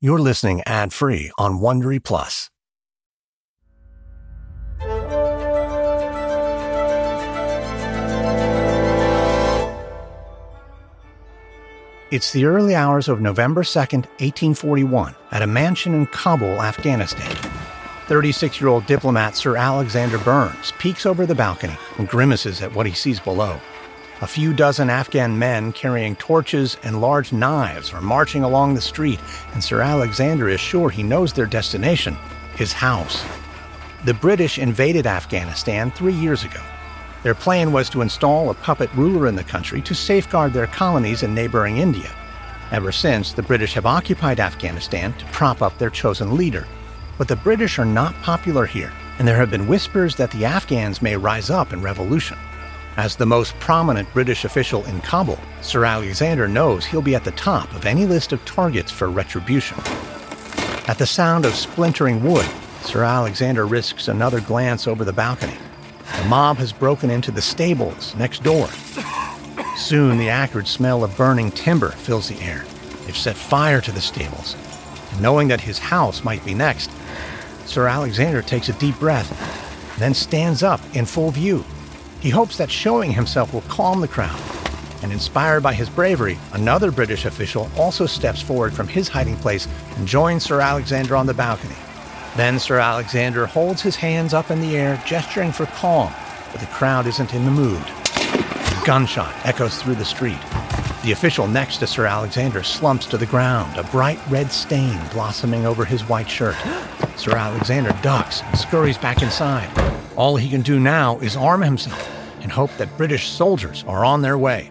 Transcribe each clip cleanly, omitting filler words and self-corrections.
You're listening ad-free on Wondery Plus. It's the early hours of November 2nd, 1841, at a mansion in Kabul, Afghanistan. 36-year-old diplomat Sir Alexander Burns peeks over the balcony and grimaces at what he sees below. A few dozen Afghan men carrying torches and large knives are marching along the street, and Sir Alexander is sure he knows their destination, his house. The British invaded Afghanistan 3 years ago. Their plan was to install a puppet ruler in the country to safeguard their colonies in neighboring India. Ever since, the British have occupied Afghanistan to prop up their chosen leader. But the British are not popular here, and there have been whispers that the Afghans may rise up in revolution. As the most prominent British official in Kabul, Sir Alexander knows he'll be at the top of any list of targets for retribution. At the sound of splintering wood, Sir Alexander risks another glance over the balcony. The mob has broken into the stables next door. Soon, the acrid smell of burning timber fills the air. They've set fire to the stables. And knowing that his house might be next, Sir Alexander takes a deep breath, then stands up in full view. He hopes that showing himself will calm the crowd. And inspired by his bravery, another British official also steps forward from his hiding place and joins Sir Alexander on the balcony. Then Sir Alexander holds his hands up in the air, gesturing for calm, but the crowd isn't in the mood. A gunshot echoes through the street. The official next to Sir Alexander slumps to the ground, a bright red stain blossoming over his white shirt. Sir Alexander ducks and scurries back inside. All he can do now is arm himself and hope that British soldiers are on their way.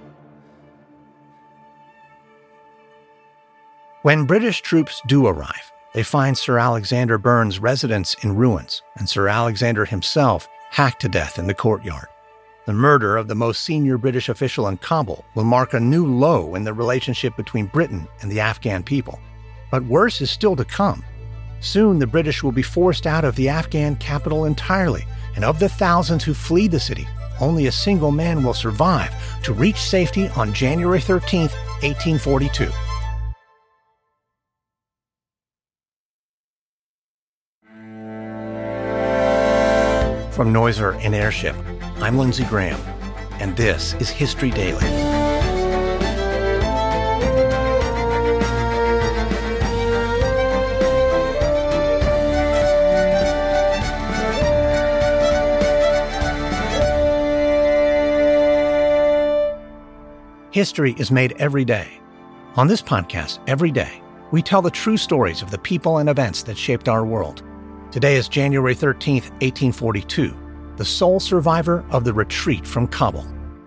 When British troops do arrive, they find Sir Alexander Burns' residence in ruins and Sir Alexander himself hacked to death in the courtyard. The murder of the most senior British official in Kabul will mark a new low in the relationship between Britain and the Afghan people. But worse is still to come. Soon the British will be forced out of the Afghan capital entirely, and of the thousands who flee the city, only a single man will survive to reach safety on January 13th, 1842. From Noiser and Airship, I'm Lindsey Graham, and this is History Daily. History is made every day. On this podcast, every day, we tell the true stories of the people and events that shaped our world. Today is January 13th, 1842, the sole survivor of the retreat from Kabul.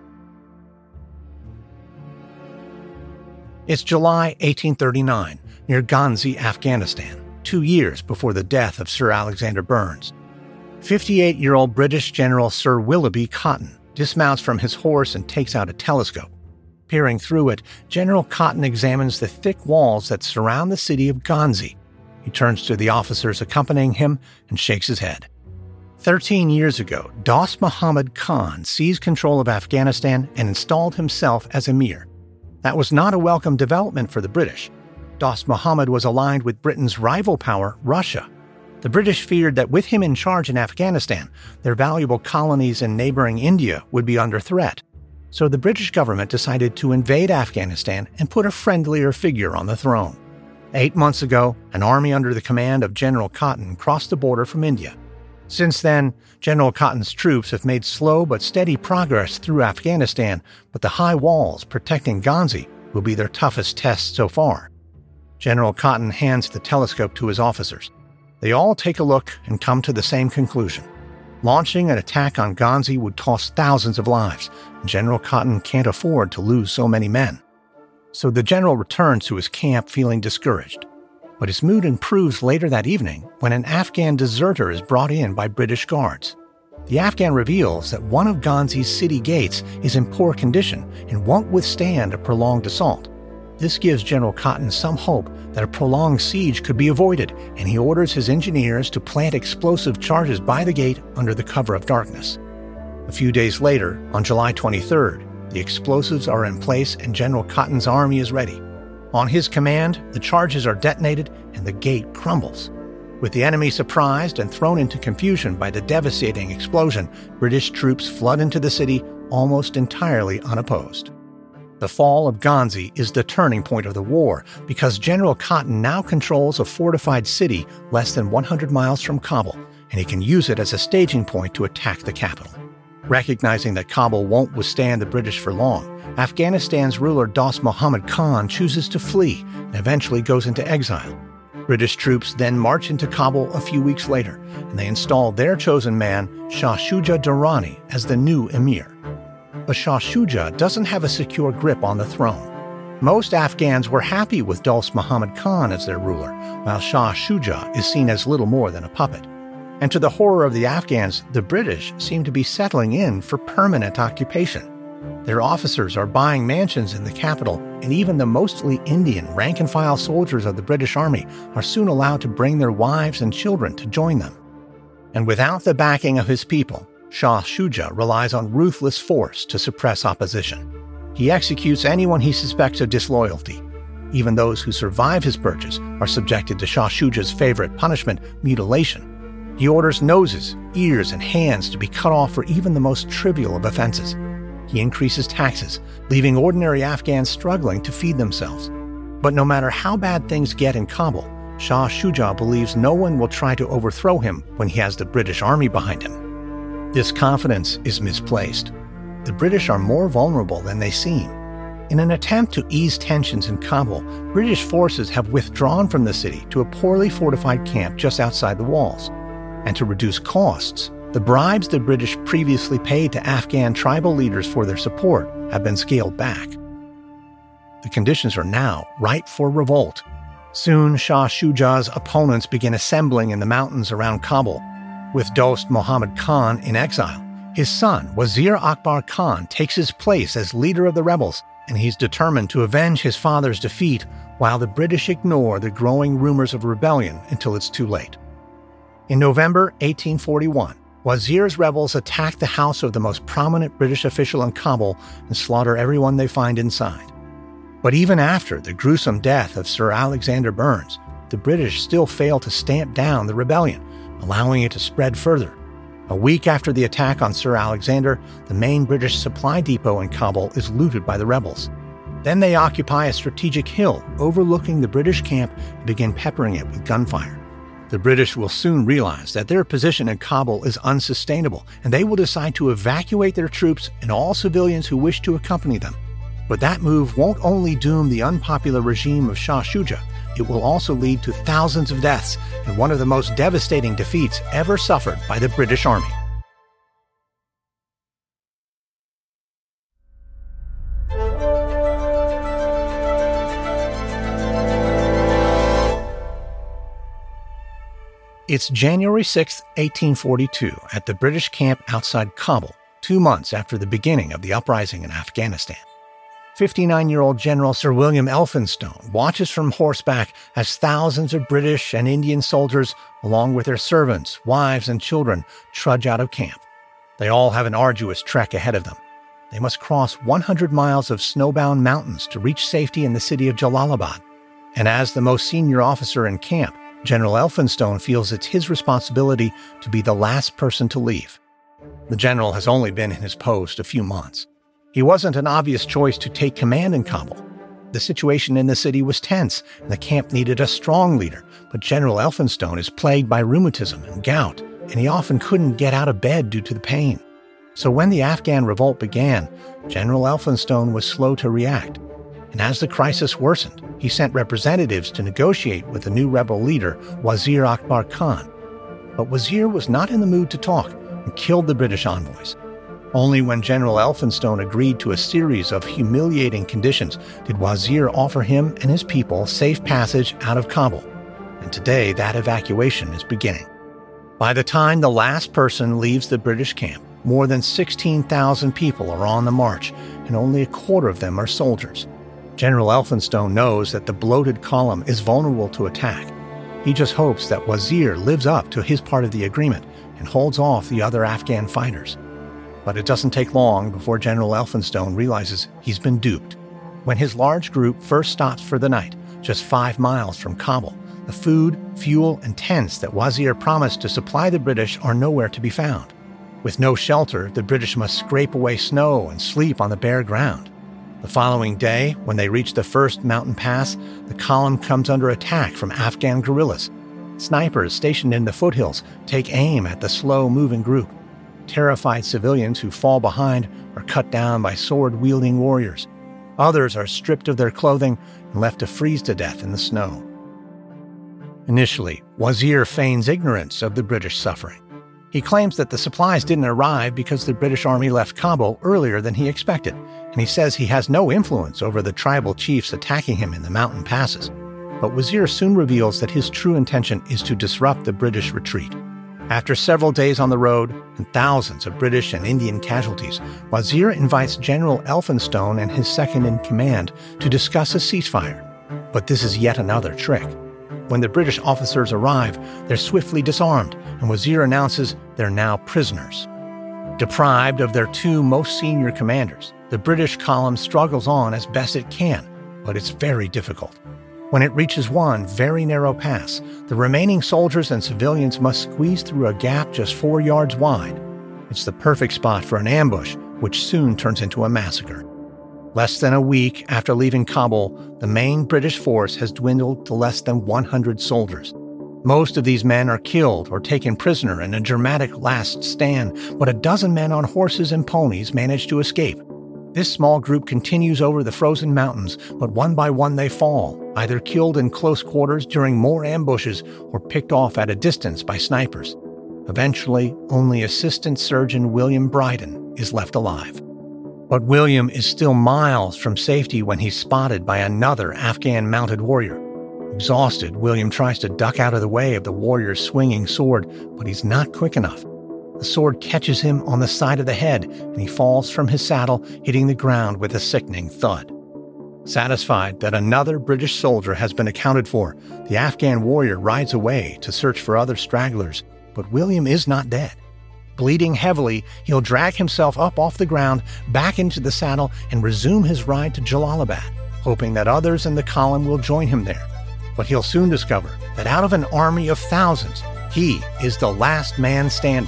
It's July 1839, near Ghazni, Afghanistan, 2 years before the death of Sir Alexander Burns. 58-year-old British General Sir Willoughby Cotton dismounts from his horse and takes out a telescope. Peering through it, General Cotton examines the thick walls that surround the city of Ghazni. He turns to the officers accompanying him and shakes his head. 13 years ago, Dost Muhammad Khan seized control of Afghanistan and installed himself as emir. That was not a welcome development for the British. Dost Muhammad was aligned with Britain's rival power, Russia. The British feared that with him in charge in Afghanistan, their valuable colonies in neighboring India would be under threat. So the British government decided to invade Afghanistan and put a friendlier figure on the throne. 8 months ago, an army under the command of General Cotton crossed the border from India. Since then, General Cotton's troops have made slow but steady progress through Afghanistan, but the high walls protecting Ghazni will be their toughest test so far. General Cotton hands the telescope to his officers. They all take a look and come to the same conclusion. Launching an attack on Ghazni would cost thousands of lives, and General Cotton can't afford to lose so many men. So the general returns to his camp feeling discouraged. But his mood improves later that evening when an Afghan deserter is brought in by British guards. The Afghan reveals that one of Ghazi's city gates is in poor condition and won't withstand a prolonged assault. This gives General Cotton some hope that a prolonged siege could be avoided, and he orders his engineers to plant explosive charges by the gate under the cover of darkness. A few days later, on July 23rd, the explosives are in place and General Cotton's army is ready. On his command, the charges are detonated and the gate crumbles. With the enemy surprised and thrown into confusion by the devastating explosion, British troops flood into the city almost entirely unopposed. The fall of Ghanzi is the turning point of the war because General Cotton now controls a fortified city less than 100 miles from Kabul, and he can use it as a staging point to attack the capital. Recognizing that Kabul won't withstand the British for long, Afghanistan's ruler Dost Muhammad Khan chooses to flee and eventually goes into exile. British troops then march into Kabul a few weeks later, and they install their chosen man, Shah Shuja Durrani, as the new emir. But Shah Shuja doesn't have a secure grip on the throne. Most Afghans were happy with Dost Muhammad Khan as their ruler, while Shah Shuja is seen as little more than a puppet. And to the horror of the Afghans, the British seem to be settling in for permanent occupation. Their officers are buying mansions in the capital, and even the mostly Indian rank-and-file soldiers of the British Army are soon allowed to bring their wives and children to join them. And without the backing of his people, Shah Shuja relies on ruthless force to suppress opposition. He executes anyone he suspects of disloyalty. Even those who survive his purges are subjected to Shah Shuja's favorite punishment, mutilation. He orders noses, ears, and hands to be cut off for even the most trivial of offenses. He increases taxes, leaving ordinary Afghans struggling to feed themselves. But no matter how bad things get in Kabul, Shah Shuja believes no one will try to overthrow him when he has the British army behind him. This confidence is misplaced. The British are more vulnerable than they seem. In an attempt to ease tensions in Kabul, British forces have withdrawn from the city to a poorly fortified camp just outside the walls. And to reduce costs, the bribes the British previously paid to Afghan tribal leaders for their support have been scaled back. The conditions are now ripe for revolt. Soon, Shah Shuja's opponents begin assembling in the mountains around Kabul. With Dost Muhammad Khan in exile, his son, Wazir Akbar Khan, takes his place as leader of the rebels, and he's determined to avenge his father's defeat while the British ignore the growing rumors of rebellion until it's too late. In November 1841, Wazir's rebels attack the house of the most prominent British official in Kabul and slaughter everyone they find inside. But even after the gruesome death of Sir Alexander Burnes, the British still fail to stamp down the rebellion, allowing it to spread further. A week after the attack on Sir Alexander, the main British supply depot in Kabul is looted by the rebels. Then they occupy a strategic hill overlooking the British camp and begin peppering it with gunfire. The British will soon realize that their position in Kabul is unsustainable, and they will decide to evacuate their troops and all civilians who wish to accompany them. But that move won't only doom the unpopular regime of Shah Shuja, it will also lead to thousands of deaths and one of the most devastating defeats ever suffered by the British Army. It's January 6, 1842, at the British camp outside Kabul, 2 months after the beginning of the uprising in Afghanistan. 59-year-old General Sir William Elphinstone watches from horseback as thousands of British and Indian soldiers, along with their servants, wives, and children, trudge out of camp. They all have an arduous trek ahead of them. They must cross 100 miles of snowbound mountains to reach safety in the city of Jalalabad. And as the most senior officer in camp, General Elphinstone feels it's his responsibility to be the last person to leave. The general has only been in his post a few months. He wasn't an obvious choice to take command in Kabul. The situation in the city was tense, and the camp needed a strong leader, but General Elphinstone is plagued by rheumatism and gout, and he often couldn't get out of bed due to the pain. So when the Afghan revolt began, General Elphinstone was slow to react. And as the crisis worsened, he sent representatives to negotiate with the new rebel leader, Wazir Akbar Khan. But Wazir was not in the mood to talk and killed the British envoys. Only when General Elphinstone agreed to a series of humiliating conditions did Wazir offer him and his people safe passage out of Kabul. And today that evacuation is beginning. By the time the last person leaves the British camp, more than 16,000 people are on the march, and only a quarter of them are soldiers. General Elphinstone knows that the bloated column is vulnerable to attack. He just hopes that Wazir lives up to his part of the agreement and holds off the other Afghan fighters. But it doesn't take long before General Elphinstone realizes he's been duped. When his large group first stops for the night, just 5 miles from Kabul, the food, fuel, and tents that Wazir promised to supply the British are nowhere to be found. With no shelter, the British must scrape away snow and sleep on the bare ground. The following day, when they reach the first mountain pass, the column comes under attack from Afghan guerrillas. Snipers stationed in the foothills take aim at the slow-moving group. Terrified civilians who fall behind are cut down by sword-wielding warriors. Others are stripped of their clothing and left to freeze to death in the snow. Initially, Wazir feigns ignorance of the British suffering. He claims that the supplies didn't arrive because the British army left Kabul earlier than he expected, and he says he has no influence over the tribal chiefs attacking him in the mountain passes. But Wazir soon reveals that his true intention is to disrupt the British retreat. After several days on the road and thousands of British and Indian casualties, Wazir invites General Elphinstone and his second-in-command to discuss a ceasefire. But this is yet another trick. When the British officers arrive, they're swiftly disarmed, and Wazir announces they're now prisoners. Deprived of their 2 most senior commanders, the British column struggles on as best it can, but it's very difficult. When it reaches one very narrow pass, the remaining soldiers and civilians must squeeze through a gap just 4 yards wide. It's the perfect spot for an ambush, which soon turns into a massacre. Less than a week after leaving Kabul, the main British force has dwindled to less than 100 soldiers. Most of these men are killed or taken prisoner in a dramatic last stand, but a dozen men on horses and ponies manage to escape. This small group continues over the frozen mountains, but one by one they fall, either killed in close quarters during more ambushes or picked off at a distance by snipers. Eventually, only Assistant Surgeon William Brydon is left alive. But William is still miles from safety when he's spotted by another Afghan mounted warrior. Exhausted, William tries to duck out of the way of the warrior's swinging sword, but he's not quick enough. The sword catches him on the side of the head, and he falls from his saddle, hitting the ground with a sickening thud. Satisfied that another British soldier has been accounted for, the Afghan warrior rides away to search for other stragglers, but William is not dead. Bleeding heavily, he'll drag himself up off the ground, back into the saddle, and resume his ride to Jalalabad, hoping that others in the column will join him there. But he'll soon discover that out of an army of thousands, he is the last man standing.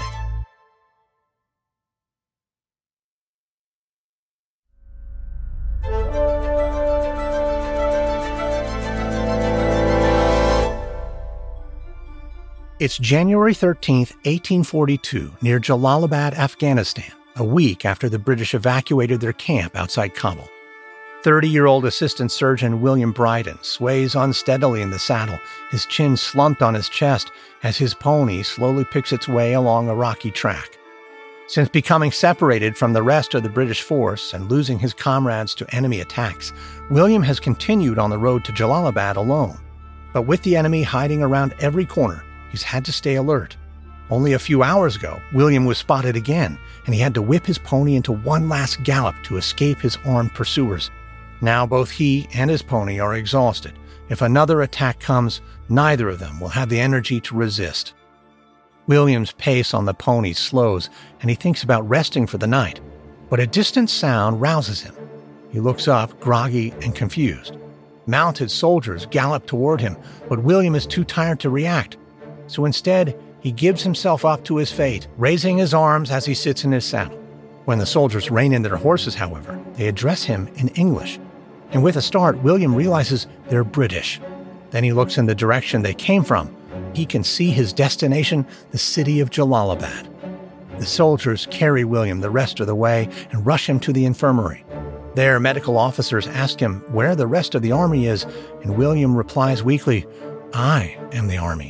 It's January 13th, 1842, near Jalalabad, Afghanistan, a week after the British evacuated their camp outside Kabul. 30-year-old Assistant Surgeon William Brydon sways unsteadily in the saddle, his chin slumped on his chest as his pony slowly picks its way along a rocky track. Since becoming separated from the rest of the British force and losing his comrades to enemy attacks, William has continued on the road to Jalalabad alone. But with the enemy hiding around every corner, he's had to stay alert. Only a few hours ago, William was spotted again, and he had to whip his pony into one last gallop to escape his armed pursuers. Now both he and his pony are exhausted. If another attack comes, neither of them will have the energy to resist. William's pace on the pony slows, and he thinks about resting for the night. But a distant sound rouses him. He looks up, groggy and confused. Mounted soldiers gallop toward him, but William is too tired to react. So instead, he gives himself up to his fate, raising his arms as he sits in his saddle. When the soldiers rein in their horses, however, they address him in English. And with a start, William realizes they're British. Then he looks in the direction they came from. He can see his destination, the city of Jalalabad. The soldiers carry William the rest of the way and rush him to the infirmary. There, medical officers ask him where the rest of the army is, and William replies weakly, "I am the army."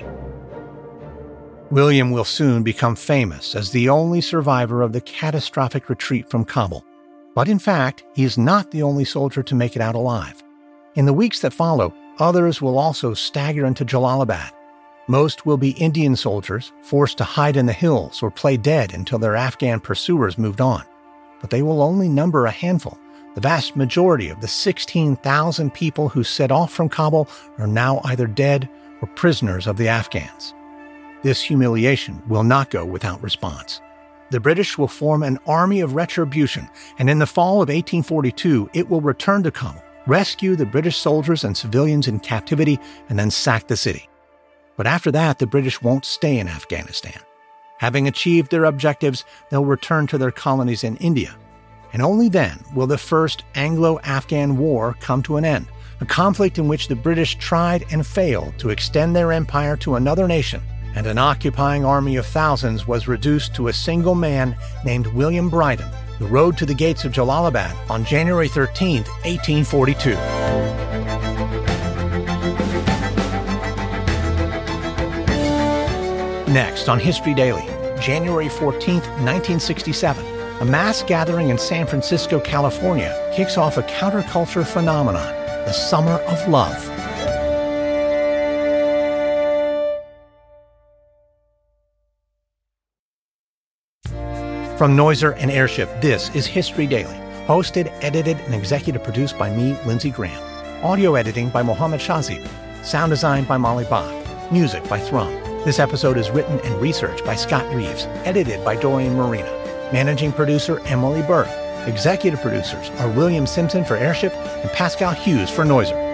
William will soon become famous as the only survivor of the catastrophic retreat from Kabul. But in fact, he is not the only soldier to make it out alive. In the weeks that follow, others will also stagger into Jalalabad. Most will be Indian soldiers, forced to hide in the hills or play dead until their Afghan pursuers moved on. But they will only number a handful. The vast majority of the 16,000 people who set off from Kabul are now either dead or prisoners of the Afghans. This humiliation will not go without response. The British will form an army of retribution, and in the fall of 1842, it will return to Kabul, rescue the British soldiers and civilians in captivity, and then sack the city. But after that, the British won't stay in Afghanistan. Having achieved their objectives, they'll return to their colonies in India. And only then will the First Anglo-Afghan War come to an end, a conflict in which the British tried and failed to extend their empire to another nation, and an occupying army of thousands was reduced to a single man named William Brydon, who rode to the gates of Jalalabad on January 13, 1842. Next on History Daily, January 14, 1967, a mass gathering in San Francisco, California, kicks off a counterculture phenomenon, the Summer of Love. From Noiser and Airship, this is History Daily, hosted, edited, and executive produced by me, Lindsey Graham. Audio editing by Mohammed Shazib. Sound design by Molly Bach. Music by Thrum. This episode is written and researched by Scott Reeves, edited by Dorian Marina. Managing producer, Emily Burke. Executive producers are William Simpson for Airship and Pascal Hughes for Noiser.